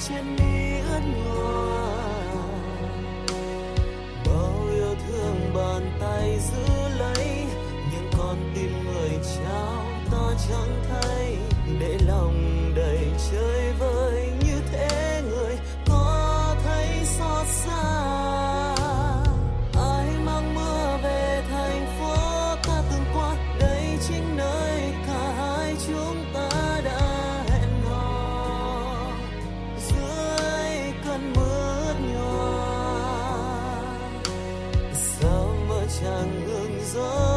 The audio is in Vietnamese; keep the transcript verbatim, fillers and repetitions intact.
trên mi ướt nhòa. Bao yêu thương bàn tay giữ lấy, nhưng con tim người trao ta chẳng thấy. Để lòng đầy chơi vơi như thế, người có thấy xót xa. Ai mang mưa về thành phố ta từng qua, đây chính nơi cả hai chúng ta đã hẹn hò. Dưới cơn mưa ướt nhòa, sao mơ chẳng ngừng gió.